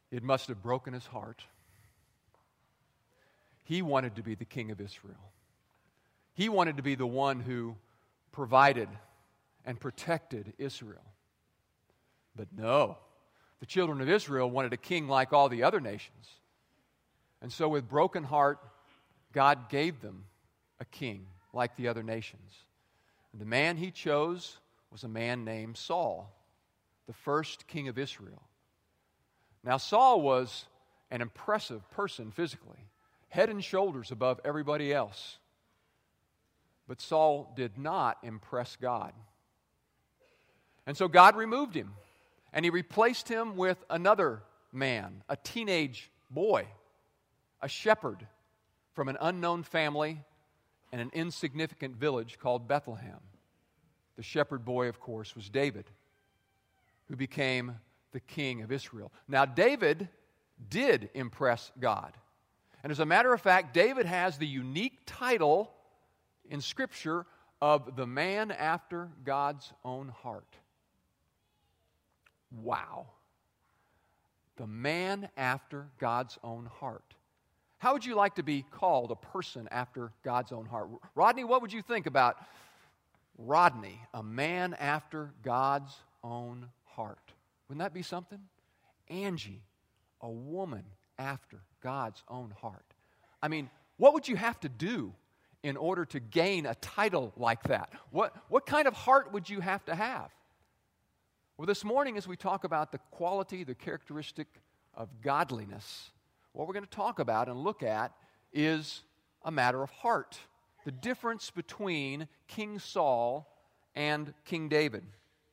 It must have broken his heart. He wanted to be the king of Israel. He wanted to be the one who provided and protected Israel. But no, the children of Israel wanted a king like all the other nations. And so with broken heart, God gave them a king like the other nations. And the man he chose was a man named Saul, the first king of Israel. Now Saul was an impressive person physically, head and shoulders above everybody else. But Saul did not impress God. And so God removed him, and he replaced him with another man, a teenage boy, a shepherd from an unknown family in an insignificant village called Bethlehem. The shepherd boy, of course, was David, who became the king of Israel. Now, David did impress God. And as a matter of fact, David has the unique title in Scripture of the man after God's own heart. Wow. The man after God's own heart. How would you like to be called a person after God's own heart? Rodney, what would you think about Rodney, a man after God's own heart? Wouldn't that be something? Angie, a woman after God's own heart. I mean, what would you have to do in order to gain a title like that? What kind of heart would you have to have? Well, this morning as we talk about the quality, the characteristic of godliness, what we're going to talk about and look at is a matter of heart. The difference between King Saul and King David.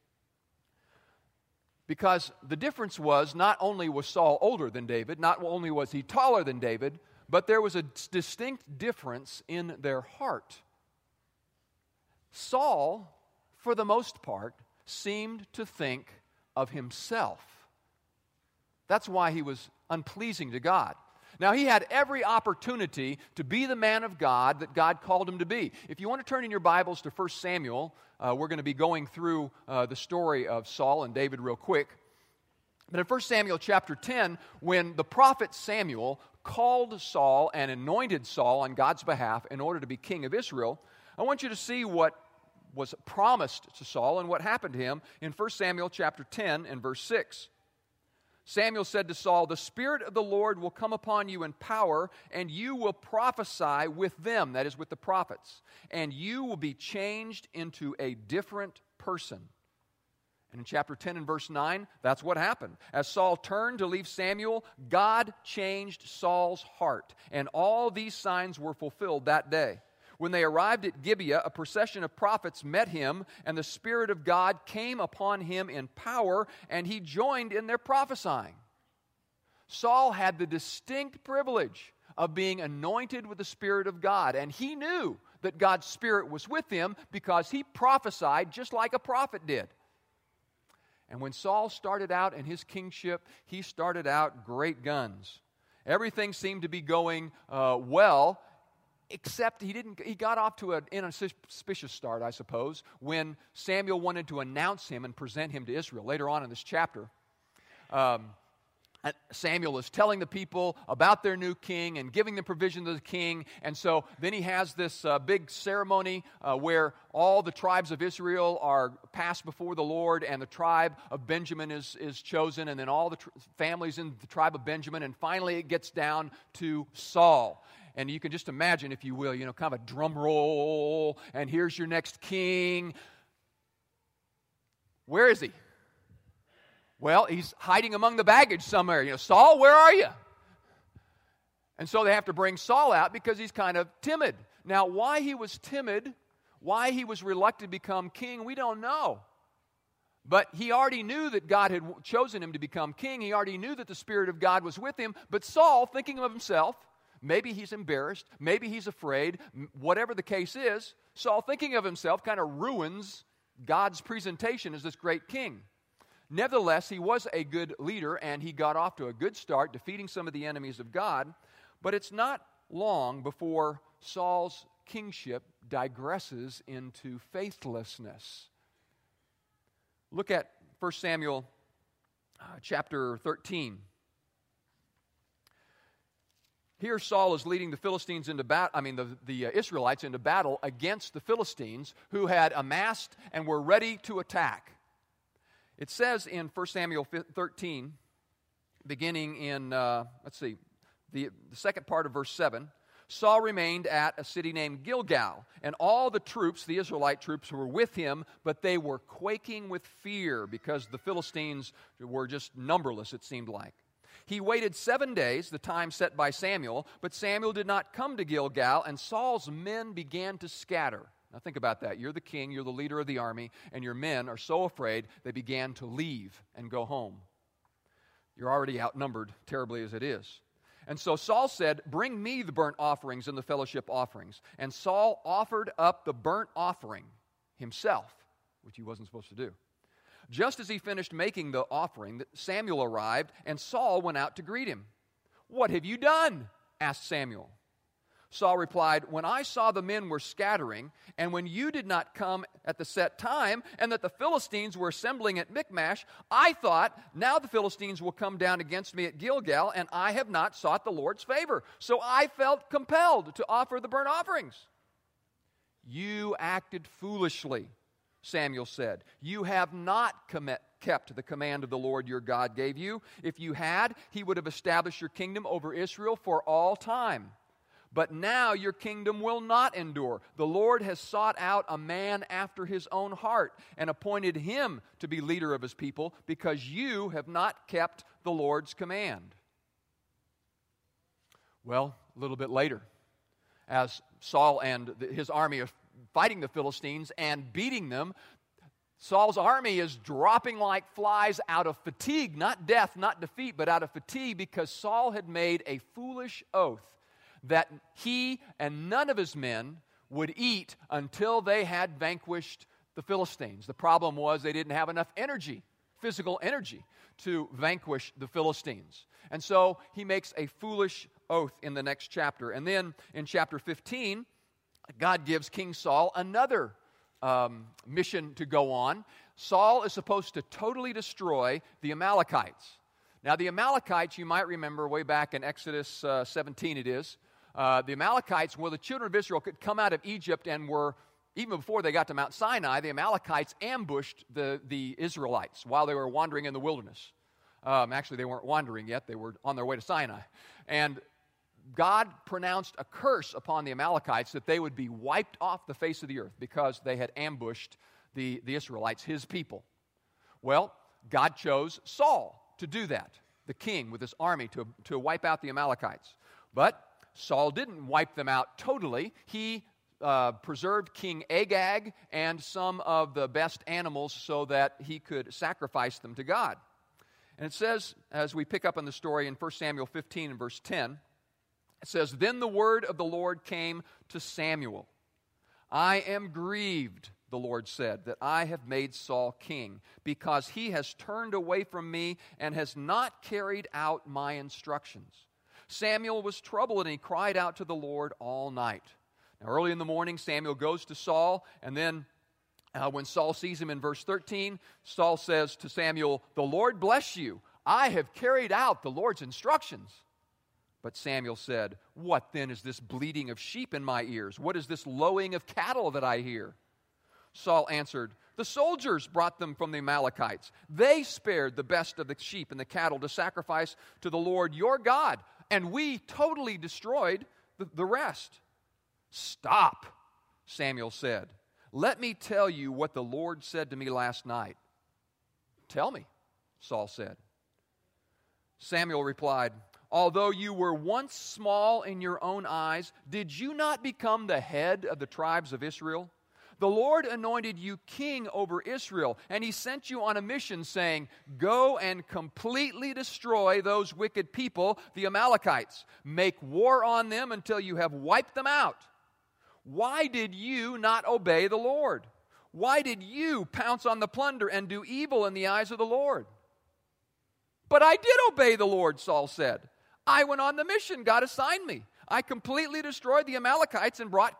Because the difference was not only was Saul older than David, not only was he taller than David, but there was a distinct difference in their heart. Saul, for the most part, seemed to think of himself. That's why he was unpleasing to God. Now, he had every opportunity to be the man of God that God called him to be. If you want to turn in your Bibles to 1 Samuel, we're going to be going through the story of Saul and David real quick. But in 1 Samuel chapter 10, when the prophet Samuel called Saul and anointed Saul on God's behalf in order to be king of Israel, I want you to see what was promised to Saul and what happened to him in 1 Samuel chapter 10 and verse 6. Samuel said to Saul, "The Spirit of the Lord will come upon you in power, and you will prophesy with them," that is, with the prophets, "and you will be changed into a different person." And in chapter 10 and verse 9, that's what happened. As Saul turned to leave Samuel, God changed Saul's heart, and all these signs were fulfilled that day. When they arrived at Gibeah, a procession of prophets met him, and the Spirit of God came upon him in power, and he joined in their prophesying. Saul had the distinct privilege of being anointed with the Spirit of God, and he knew that God's Spirit was with him because he prophesied just like a prophet did. And when Saul started out in his kingship, he started out great guns. Everything seemed to be going well, except he got off to an inauspicious start, I suppose, when Samuel wanted to announce him and present him to Israel. Later on in this chapter, Samuel is telling the people about their new king and giving them provision to the king. And so then he has this big ceremony where all the tribes of Israel are passed before the Lord, and the tribe of Benjamin is chosen, and then all the families in the tribe of Benjamin, and finally it gets down to Saul. And you can just imagine, if you will, kind of a drum roll, and here's your next king. Where is he? Well, he's hiding among the baggage somewhere. Saul, where are you? And so they have to bring Saul out because he's kind of timid. Now, why he was timid, why he was reluctant to become king, we don't know. But he already knew that God had chosen him to become king. He already knew that the Spirit of God was with him. But Saul, thinking of himself, maybe he's embarrassed, maybe he's afraid, whatever the case is, Saul, thinking of himself, kind of ruins God's presentation as this great king. Nevertheless, he was a good leader, and he got off to a good start, defeating some of the enemies of God. But it's not long before Saul's kingship digresses into faithlessness. Look at 1 Samuel chapter 13. Here Saul is leading the Philistines into the Israelites into battle against the Philistines who had amassed and were ready to attack. It says in 1 Samuel 13, beginning in, the second part of verse 7, Saul remained at a city named Gilgal, and all the troops, the Israelite troops, were with him, but they were quaking with fear because the Philistines were just numberless, it seemed like. He waited 7 days, the time set by Samuel, but Samuel did not come to Gilgal, and Saul's men began to scatter. Now think about that. You're the king, you're the leader of the army, and your men are so afraid they began to leave and go home. You're already outnumbered terribly as it is. And so Saul said, "Bring me the burnt offerings and the fellowship offerings." And Saul offered up the burnt offering himself, which he wasn't supposed to do. Just as he finished making the offering, Samuel arrived, and Saul went out to greet him. "What have you done?" asked Samuel. Saul replied, "When I saw the men were scattering, and when you did not come at the set time, and that the Philistines were assembling at Michmash, I thought, now the Philistines will come down against me at Gilgal, and I have not sought the Lord's favor. So I felt compelled to offer the burnt offerings." "You acted foolishly," Samuel said. "You have not kept the command of the Lord your God gave you. If you had, he would have established your kingdom over Israel for all time. But now your kingdom will not endure. The Lord has sought out a man after his own heart and appointed him to be leader of his people because you have not kept the Lord's command." Well, a little bit later, as Saul and his army are fighting the Philistines and beating them, Saul's army is dropping like flies out of fatigue, not death, not defeat, but out of fatigue because Saul had made a foolish oath that he and none of his men would eat until they had vanquished the Philistines. The problem was they didn't have enough energy, physical energy, to vanquish the Philistines. And so he makes a foolish oath in the next chapter. And then in chapter 15, God gives King Saul another mission to go on. Saul is supposed to totally destroy the Amalekites. Now, the Amalekites, you might remember way back in Exodus 17 it is, the Amalekites, well, the children of Israel could come out of Egypt and were, even before they got to Mount Sinai, the Amalekites ambushed the Israelites while they were wandering in the wilderness. Actually, they weren't wandering yet. They were on their way to Sinai. And God pronounced a curse upon the Amalekites that they would be wiped off the face of the earth because they had ambushed the Israelites, his people. Well, God chose Saul to do that, the king with his army to wipe out the Amalekites. But Saul didn't wipe them out totally. He preserved King Agag and some of the best animals so that he could sacrifice them to God. And it says, as we pick up on the story in 1 Samuel 15 and verse 10, it says, "Then the word of the Lord came to Samuel. 'I am grieved,' the Lord said, 'that I have made Saul king, because he has turned away from me and has not carried out my instructions.' Samuel was troubled, and he cried out to the Lord all night." Now, early in the morning, Samuel goes to Saul, and then when Saul sees him in verse 13, Saul says to Samuel, "The Lord bless you. I have carried out the Lord's instructions." But Samuel said, "What then is this bleating of sheep in my ears? What is this lowing of cattle that I hear?" Saul answered, "The soldiers brought them from the Amalekites. They spared the best of the sheep and the cattle to sacrifice to the Lord your God, and we totally destroyed the rest." "Stop," Samuel said. "Let me tell you what the Lord said to me last night." "Tell me," Saul said. Samuel replied, "Although you were once small in your own eyes, did you not become the head of the tribes of Israel? The Lord anointed you king over Israel, and he sent you on a mission saying, 'Go and completely destroy those wicked people, the Amalekites. Make war on them until you have wiped them out.' Why did you not obey the Lord? Why did you pounce on the plunder and do evil in the eyes of the Lord?" "But I did obey the Lord," Saul said. "I went on the mission God assigned me. I completely destroyed the Amalekites and brought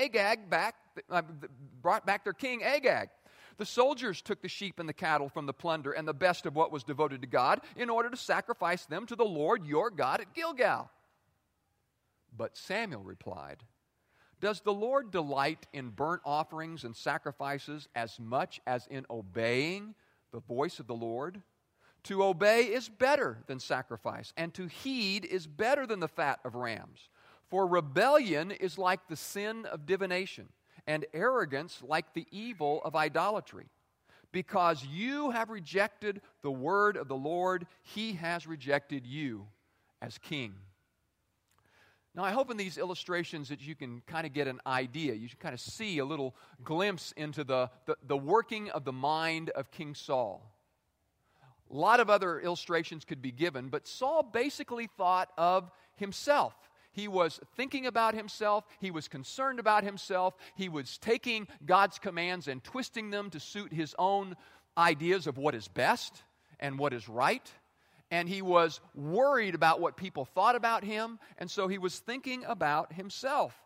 back their king Agag. The soldiers took the sheep and the cattle from the plunder and the best of what was devoted to God in order to sacrifice them to the Lord your God at Gilgal." But Samuel replied, "Does the Lord delight in burnt offerings and sacrifices as much as in obeying the voice of the Lord? To obey is better than sacrifice, and to heed is better than the fat of rams. For rebellion is like the sin of divination, and arrogance like the evil of idolatry. Because you have rejected the word of the Lord, he has rejected you as king." Now, I hope in these illustrations that you can kind of get an idea. You can kind of see a little glimpse into the working of the mind of King Saul. A lot of other illustrations could be given, but Saul basically thought of himself. He was thinking about himself. He was concerned about himself. He was taking God's commands and twisting them to suit his own ideas of what is best and what is right. And he was worried about what people thought about him, and so he was thinking about himself.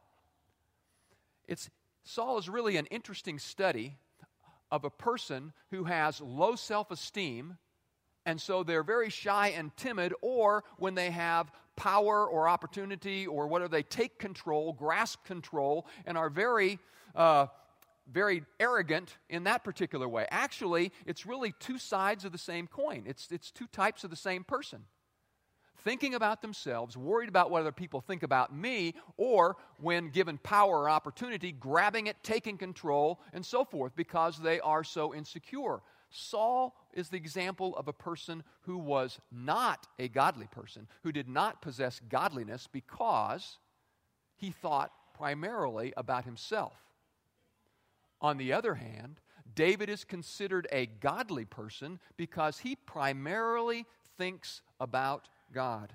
Saul is really an interesting study of a person who has low self-esteem, and so they're very shy and timid, or when they have power or opportunity or whatever, they take control, grasp control, and are very arrogant in that particular way. Actually, it's really two sides of the same coin. It's two types of the same person. Thinking about themselves, worried about what other people think about me, or when given power or opportunity, grabbing it, taking control, and so forth, because they are so insecure. Saul is the example of a person who was not a godly person, who did not possess godliness because he thought primarily about himself. On the other hand, David is considered a godly person because he primarily thinks about God.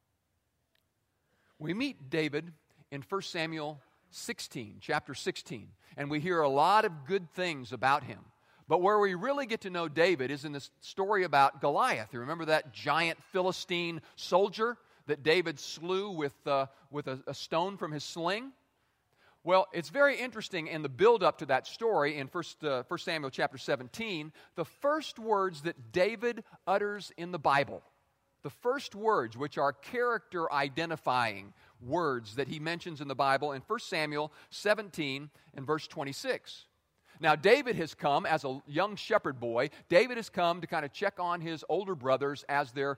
We meet David in 1 Samuel 16, chapter 16, and we hear a lot of good things about him. But where we really get to know David is in this story about Goliath. You remember that giant Philistine soldier that David slew with a stone from his sling? Well, it's very interesting in the build-up to that story in 1 Samuel chapter 17, the first words that David utters in the Bible, the first words which are character-identifying words that he mentions in the Bible in 1 Samuel 17 and verse 26. Now, David has come as a young shepherd boy. David has come to kind of check on his older brothers as they're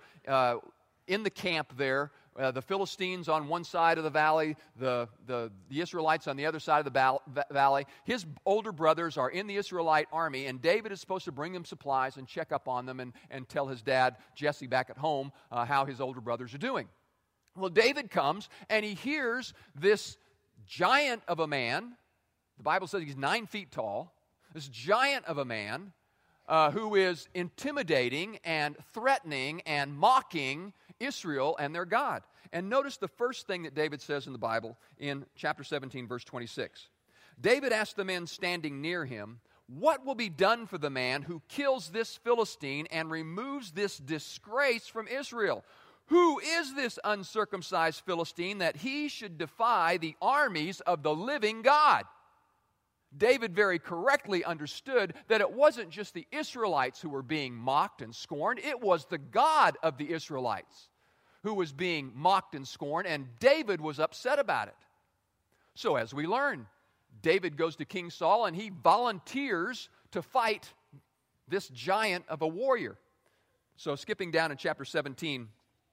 in the camp there. The Philistines on one side of the valley, the Israelites on the other side of the valley. His older brothers are in the Israelite army, and David is supposed to bring them supplies and check up on them and tell his dad, Jesse, back at home, how his older brothers are doing. Well, David comes, and he hears this giant of a man. The Bible says he's 9 feet tall. This giant of a man who is intimidating and threatening and mocking Israel and their God. And notice the first thing that David says in the Bible in chapter 17, verse 26. David asked the men standing near him, "What will be done for the man who kills this Philistine and removes this disgrace from Israel? Who is this uncircumcised Philistine that he should defy the armies of the living God?" David very correctly understood that it wasn't just the Israelites who were being mocked and scorned. It was the God of the Israelites who was being mocked and scorned, and David was upset about it. So as we learn, David goes to King Saul, and he volunteers to fight this giant of a warrior. So skipping down in chapter 17,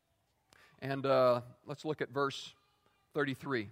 and let's look at verse 33.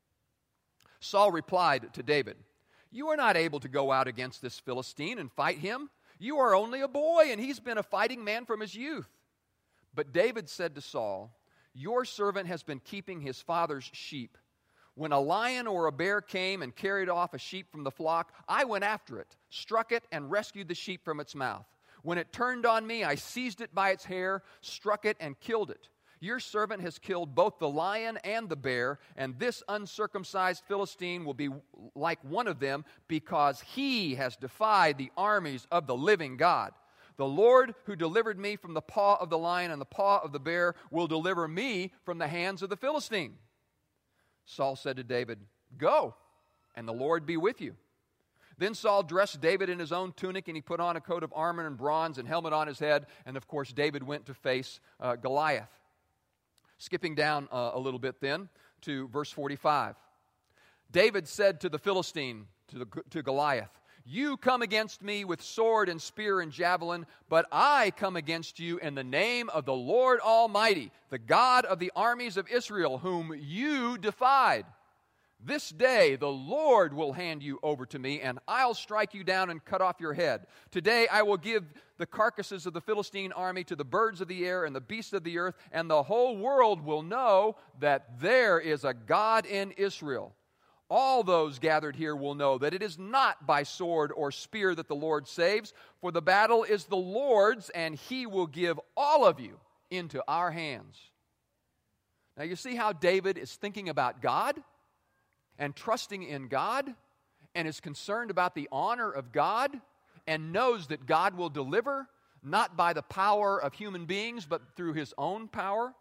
Saul replied to David, "You are not able to go out against this Philistine and fight him. You are only a boy, and he's been a fighting man from his youth." But David said to Saul, "Your servant has been keeping his father's sheep. When a lion or a bear came and carried off a sheep from the flock, I went after it, struck it, and rescued the sheep from its mouth. When it turned on me, I seized it by its hair, struck it, and killed it. Your servant has killed both the lion and the bear, and this uncircumcised Philistine will be like one of them because he has defied the armies of the living God. The Lord who delivered me from the paw of the lion and the paw of the bear will deliver me from the hands of the Philistine." Saul said to David, "Go, and the Lord be with you." Then Saul dressed David in his own tunic, and he put on a coat of armor and bronze and helmet on his head, and of course David went to face Goliath. Skipping down a little bit then to verse 45. David said to the Philistine, to Goliath, "You come against me with sword and spear and javelin, but I come against you in the name of the Lord Almighty, the God of the armies of Israel, whom you defied. This day the Lord will hand you over to me, and I'll strike you down and cut off your head. Today I will give the carcasses of the Philistine army to the birds of the air and the beasts of the earth, and the whole world will know that there is a God in Israel. All those gathered here will know that it is not by sword or spear that the Lord saves, for the battle is the Lord's, and He will give all of you into our hands." Now you see how David is thinking about God and trusting in God, and is concerned about the honor of God, and knows that God will deliver, not by the power of human beings, but through His own power.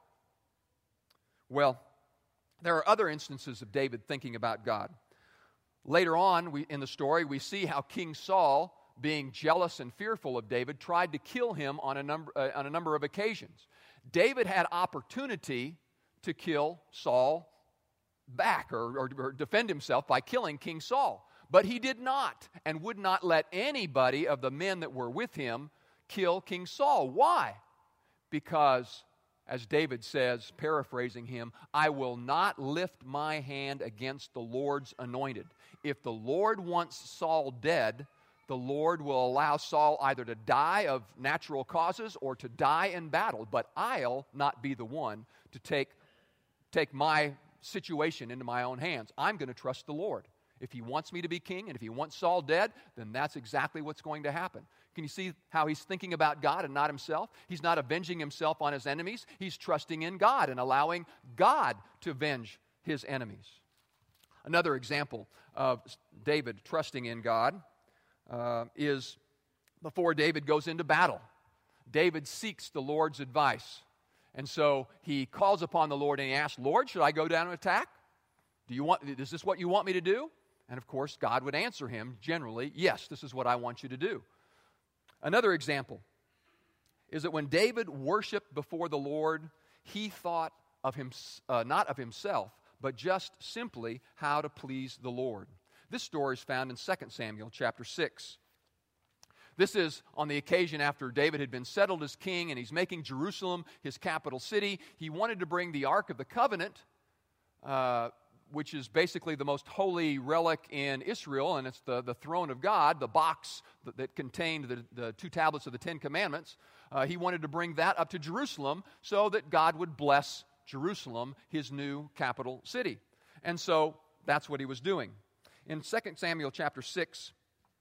Well, there are other instances of David thinking about God. Later on in the story, we see how King Saul, being jealous and fearful of David, tried to kill him on a number of occasions. David had opportunity to kill Saul back or defend himself by killing King Saul. But he did not, and would not let anybody of the men that were with him kill King Saul. Why? Because, as David says, paraphrasing him, "I will not lift my hand against the Lord's anointed." If the Lord wants Saul dead, the Lord will allow Saul either to die of natural causes or to die in battle. But I'll not be the one to take my situation into my own hands. I'm going to trust the Lord. If He wants me to be king, and if He wants Saul dead, then that's exactly what's going to happen. Can you see how he's thinking about God and not himself? He's not avenging himself on his enemies. He's trusting in God and allowing God to avenge his enemies. Another example of David trusting in God is before David goes into battle. David seeks the Lord's advice. And so he calls upon the Lord and he asks, "Lord, should I go down and attack? Is this what you want me to do?" And of course, God would answer him generally, "Yes, this is what I want you to do." Another example is that when David worshiped before the Lord, he thought of him, not of himself, but just simply how to please the Lord. This story is found in 2 Samuel chapter 6. This is on the occasion after David had been settled as king and he's making Jerusalem his capital city. He wanted to bring the Ark of the Covenant, which is basically the most holy relic in Israel, and it's the throne of God, the box that contained the 2 tablets of the 10 Commandments. He wanted to bring that up to Jerusalem so that God would bless Jerusalem, his new capital city. And so that's what he was doing. In 2 Samuel chapter 6,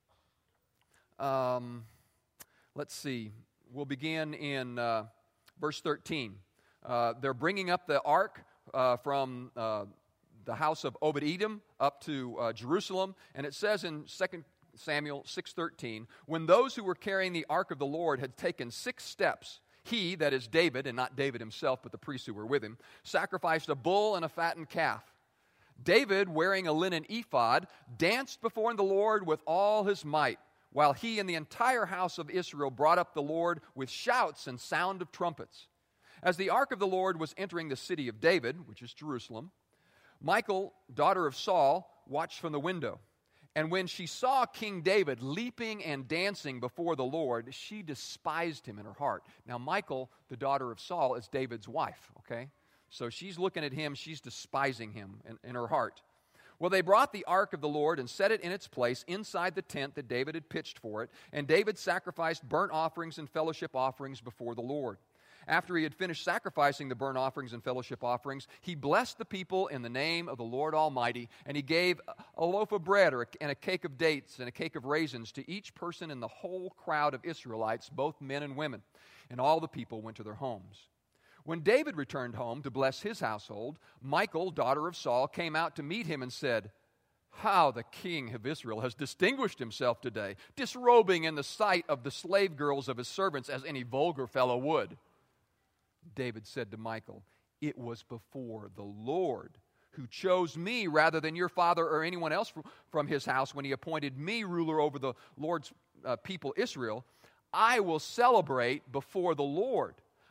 let's see, we'll begin in verse 13. They're bringing up the ark from the house of Obed-Edom up to Jerusalem, and it says in 2 Samuel 6:13, "When those who were carrying the ark of the Lord had taken 6 steps, he," that is David, and not David himself, but the priests who were with him, "sacrificed a bull and a fattened calf. David, wearing a linen ephod, danced before the Lord with all his might, while he and the entire house of Israel brought up the Lord with shouts and sound of trumpets. As the ark of the Lord was entering the city of David," which is Jerusalem, "Michal, daughter of Saul, watched from the window. And when she saw King David leaping and dancing before the Lord, she despised him in her heart." Now, Michal, the daughter of Saul, is David's wife, okay? So she's looking at him, she's despising him in her heart. Well, they brought the ark of the Lord and set it in its place inside the tent that David had pitched for it, and David sacrificed burnt offerings and fellowship offerings before the Lord. After he had finished sacrificing the burnt offerings and fellowship offerings, he blessed the people in the name of the Lord Almighty, and he gave a loaf of bread and a cake of dates and a cake of raisins to each person in the whole crowd of Israelites, both men and women. And all the people went to their homes. When David returned home to bless his household, Michal, daughter of Saul, came out to meet him and said, "How the king of Israel has distinguished himself today, disrobing in the sight of the slave girls of his servants as any vulgar fellow would." David said to Michal, "It was before the Lord who chose me rather than your father or anyone else from his house when he appointed me ruler over the Lord's people Israel. I will celebrate before the Lord.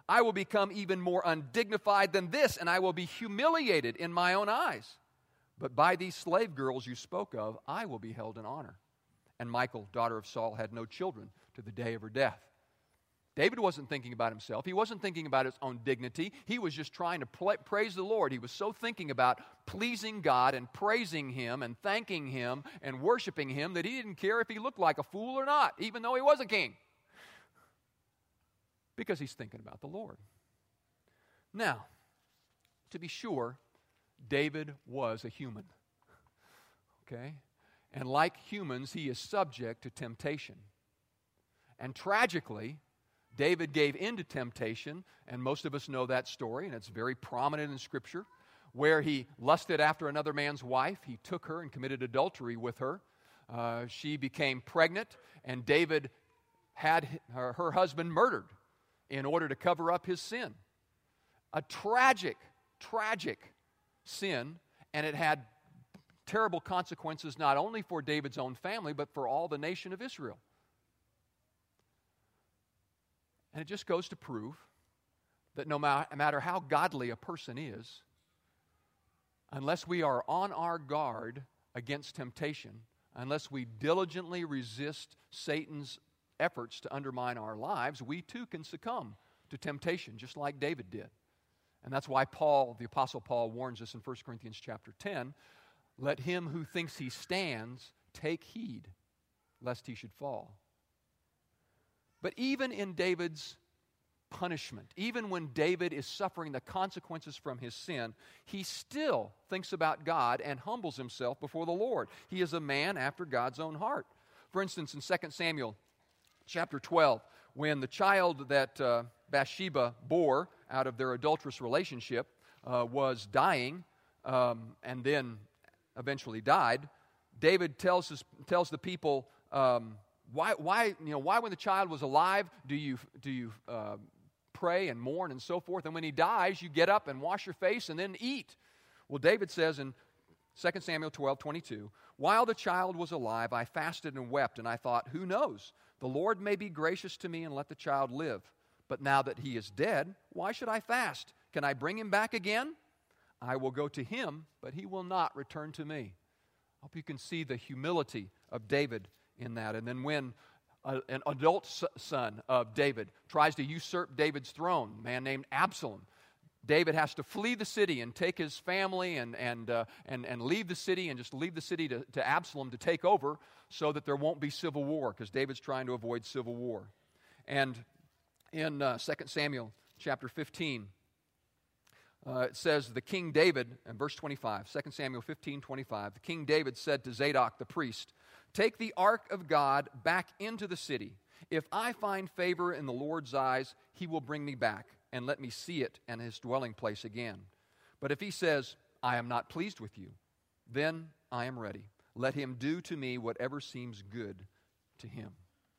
I will become even more undignified than this, and I will be humiliated in my own eyes. But by these slave girls you spoke of, I will be held in honor." And Michal, daughter of Saul, had no children to the day of her death. David wasn't thinking about himself. He wasn't thinking about his own dignity. He was just trying to praise the Lord. He was so thinking about pleasing God and praising Him and thanking Him and worshiping Him that he didn't care if he looked like a fool or not, even though he was a king. Because he's thinking about the Lord. Now, to be sure, David was a human. Okay? And like humans, he is subject to temptation. And tragically, David gave in to temptation, and most of us know that story, and it's very prominent in Scripture, where he lusted after another man's wife. He took her and committed adultery with her. She became pregnant, and David had her husband murdered in order to cover up his sin. A tragic, tragic sin, and it had terrible consequences not only for David's own family, but for all the nation of Israel. And it just goes to prove that no matter how godly a person is, unless we are on our guard against temptation, unless we diligently resist Satan's efforts to undermine our lives, we too can succumb to temptation, just like David did. And that's why Paul, the Apostle Paul, warns us in 1 Corinthians chapter 10, "Let him who thinks he stands take heed, lest he should fall." But even in David's punishment, even when David is suffering the consequences from his sin, he still thinks about God and humbles himself before the Lord. He is a man after God's own heart. For instance, in 2 Samuel chapter 12, when the child that Bathsheba bore out of their adulterous relationship was dying and then eventually died, David tells the people, why when the child was alive do you pray and mourn and so forth, and when he dies you get up and wash your face and then eat? Well, David says in 2 Samuel 12:22, "While the child was alive, I fasted and wept, and I thought, who knows? The Lord may be gracious to me and let the child live. But now that he is dead, why should I fast? Can I bring him back again? I will go to him, but he will not return to me." I hope you can see the humility of David in that. And then when an adult son of David tries to usurp David's throne, a man named Absalom, David has to flee the city and take his family and leave the city and just leave the city to Absalom to take over so that there won't be civil war, because David's trying to avoid civil war. And in 2 Samuel chapter 15, it says, the King David, in verse 25, 2 Samuel 15:25, the King David said to Zadok the priest, "Take the ark of God back into the city. If I find favor in the Lord's eyes, he will bring me back and let me see it and his dwelling place again. But if he says, I am not pleased with you, then I am ready. Let him do to me whatever seems good to him."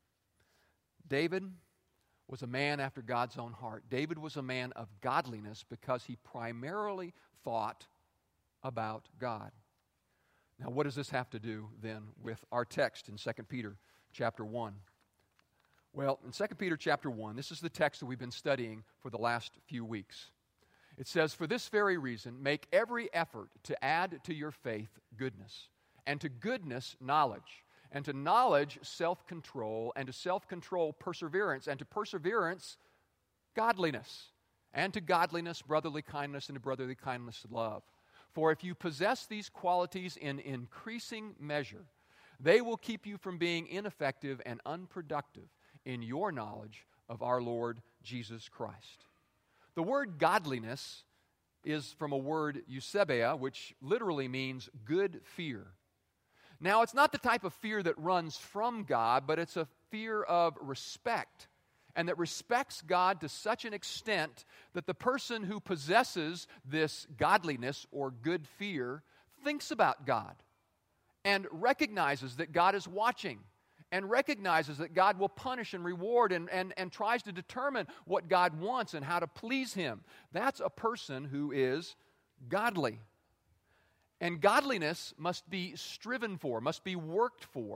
David was a man after God's own heart. David was a man of godliness because he primarily thought about God. Now, what does this have to do then with our text in 2 Peter chapter 1? Well, in 2 Peter chapter 1, this is the text that we've been studying for the last few weeks. It says, "For this very reason, make every effort to add to your faith goodness, and to goodness knowledge, and to knowledge self-control, and to self-control perseverance, and to perseverance godliness, and to godliness brotherly kindness, and to brotherly kindness love. For if you possess these qualities in increasing measure, they will keep you from being ineffective and unproductive in your knowledge of our Lord Jesus Christ." The word godliness is from a word eusebia, which literally means good fear. Now, it's not the type of fear that runs from God, but it's a fear of respect, and that respects God to such an extent that the person who possesses this godliness or good fear thinks about God and recognizes that God is watching and recognizes that God will punish and reward and tries to determine what God wants and how to please Him. That's a person who is godly. And godliness must be striven for, must be worked for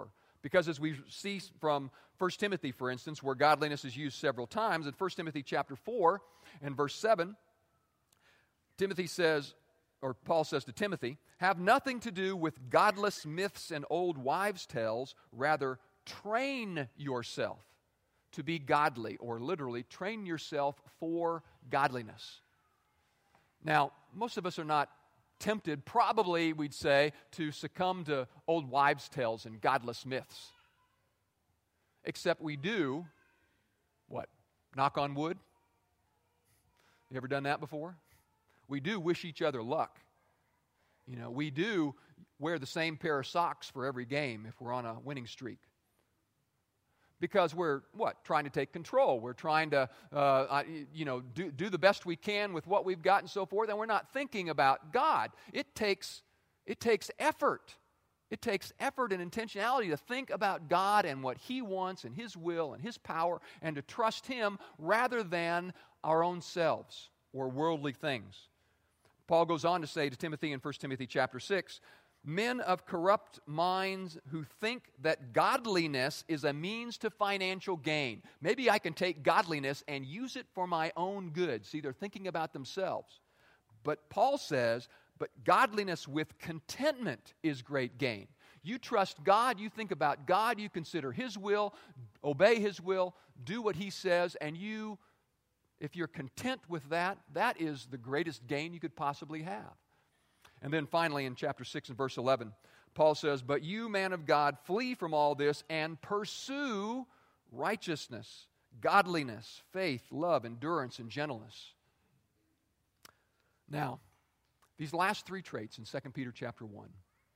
Because as we see from 1 Timothy, for instance, where godliness is used several times, in 1 Timothy chapter 4 and verse 7, Timothy says, or Paul says to Timothy, have nothing to do with godless myths and old wives' tales, rather train yourself to be godly, or literally train yourself for godliness. Now, most of us are not tempted, probably, we'd say, to succumb to old wives' tales and godless myths. Except we do, what? Knock on wood? You ever done that before? We do wish each other luck. You know, we do wear the same pair of socks for every game if we're on a winning streak. Because we're, what? Trying to take control. We're trying to, do the best we can with what we've got and so forth, and we're not thinking about God. It takes effort. It takes effort and intentionality to think about God and what He wants and His will and His power, and to trust Him rather than our own selves or worldly things. Paul goes on to say to Timothy in 1 Timothy chapter 6, men of corrupt minds who think that godliness is a means to financial gain. Maybe I can take godliness and use it for my own good. See, they're thinking about themselves. But Paul says, but godliness with contentment is great gain. You trust God, you think about God, you consider His will, obey His will, do what He says, and you, if you're content with that, that is the greatest gain you could possibly have. And then finally in chapter 6 and verse 11, Paul says, but you, man of God, flee from all this and pursue righteousness, godliness, faith, love, endurance, and gentleness. Now, these last three traits in 2 Peter chapter 1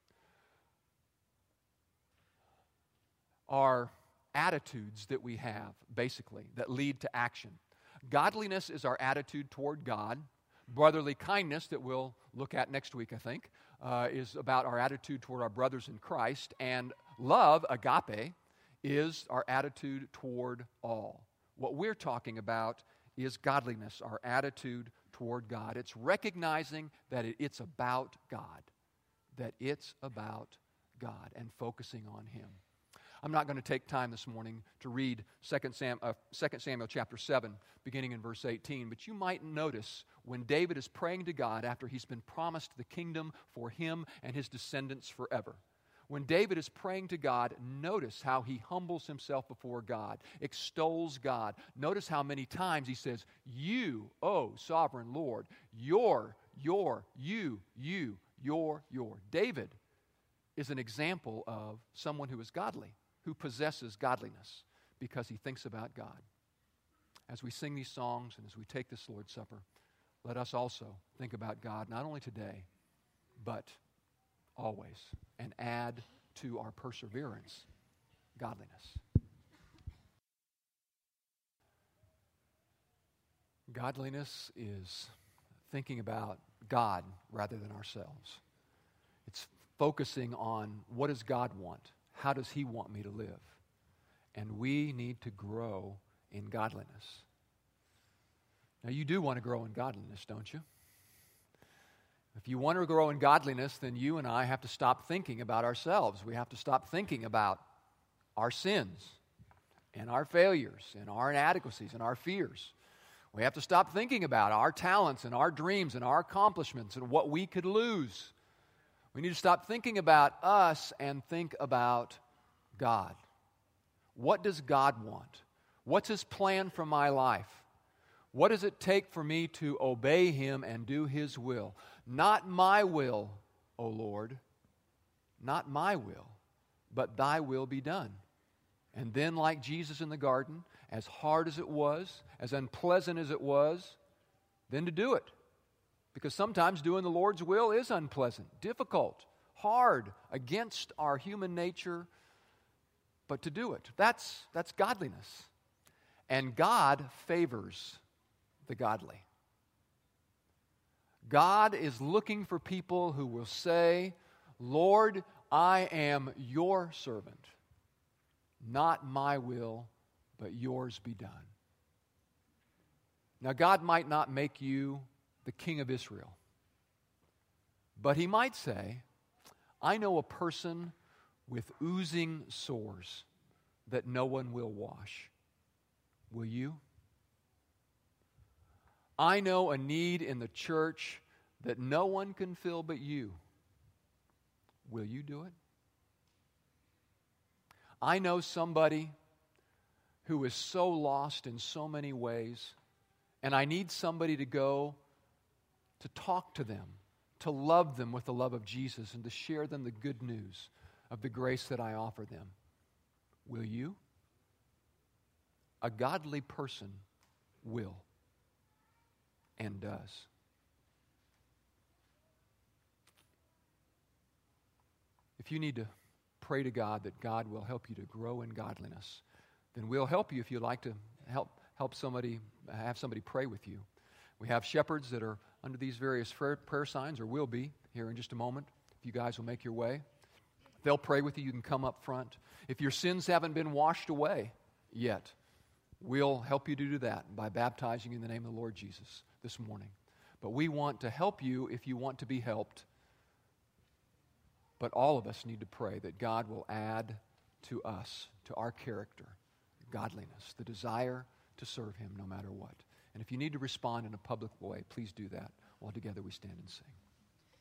are attitudes that we have, basically, that lead to action. Godliness is our attitude toward God. Brotherly kindness, that we'll look at next week, I think, is about our attitude toward our brothers in Christ. And love, agape, is our attitude toward all. What we're talking about is godliness, our attitude toward God. It's recognizing that it's about God, that it's about God and focusing on Him. I'm not going to take time this morning to read 2 Samuel chapter 7, beginning in verse 18, but you might notice when David is praying to God after he's been promised the kingdom for him and his descendants forever. When David is praying to God, notice how he humbles himself before God, extols God. Notice how many times he says, you, O sovereign Lord, your, you, your. David is an example of someone who is godly, who possesses godliness because he thinks about God. As we sing these songs and as we take this Lord's Supper, let us also think about God, not only today, but always, and add to our perseverance godliness. Godliness is thinking about God rather than ourselves. It's focusing on what does God want? How does He want me to live? And we need to grow in godliness. Now, you do want to grow in godliness, don't you? If you want to grow in godliness, then you and I have to stop thinking about ourselves. We have to stop thinking about our sins and our failures and our inadequacies and our fears. We have to stop thinking about our talents and our dreams and our accomplishments and what we could lose. We need to stop thinking about us and think about God. What does God want? What's His plan for my life? What does it take for me to obey Him and do His will? Not my will, O Lord, not my will, but Thy will be done. And then, like Jesus in the garden, as hard as it was, as unpleasant as it was, then to do it. Because sometimes doing the Lord's will is unpleasant, difficult, hard, against our human nature, but to do it. That's godliness. And God favors the godly. God is looking for people who will say, Lord, I am your servant. Not my will, but yours be done. Now, God might not make you the king of Israel, but He might say, I know a person with oozing sores that no one will wash. Will you? I know a need in the church that no one can fill but you. Will you do it? I know somebody who is so lost in so many ways, and I need somebody to go to talk to them, to love them with the love of Jesus, and to share them the good news of the grace that I offer them. Will you? A godly person will and does. If you need to pray to God that God will help you to grow in godliness, then we'll help you if you'd like to help somebody, have somebody pray with you. We have shepherds that are under these various prayer signs, or will be here in just a moment. If you guys will make your way, they'll pray with you. You can come up front. If your sins haven't been washed away yet, we'll help you to do that by baptizing you in the name of the Lord Jesus this morning. But we want to help you if you want to be helped. But all of us need to pray that God will add to us, to our character, godliness, the desire to serve Him no matter what. And if you need to respond in a public way, please do that while together we stand and sing.